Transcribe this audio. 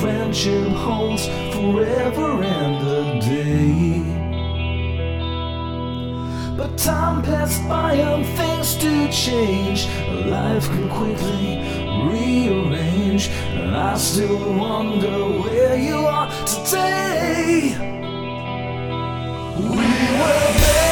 friendship holds forever and a day. But time passed by and things do change. Life can quickly rearrange, and I still wonder where you are today. We were there.